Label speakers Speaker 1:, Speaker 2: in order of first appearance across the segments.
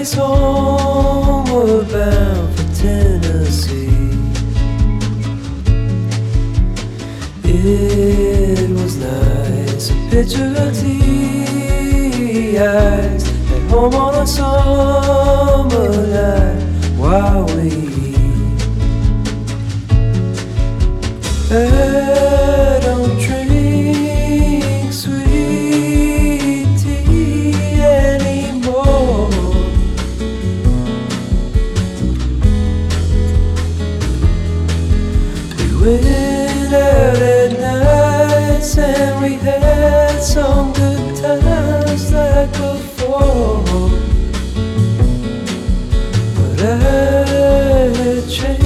Speaker 1: face homeward bound for Tennessee. It was nice, a picture of tea eyes at home on a summer night while we I don't drink sweet tea anymore. We went out at nights and we had some good times like before. But I had changed.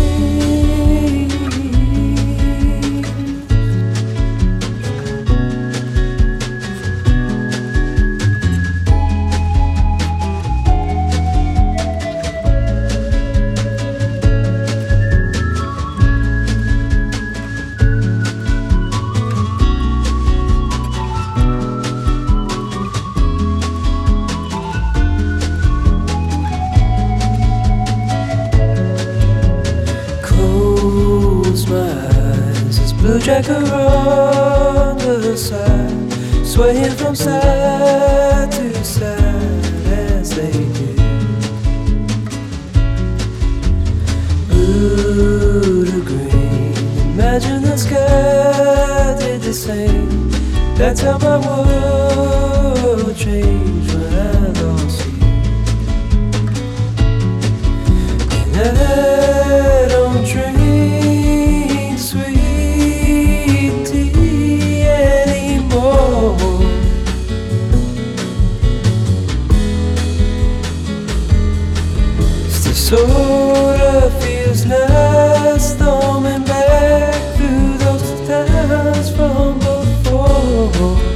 Speaker 1: My eyes as blue jacket on the side, swaying from side to side as they do. Blue to green, imagine the sky did the same. That's how my world changed when I lost you. And I don't drink soda feels nice, thumbing back through those times from before.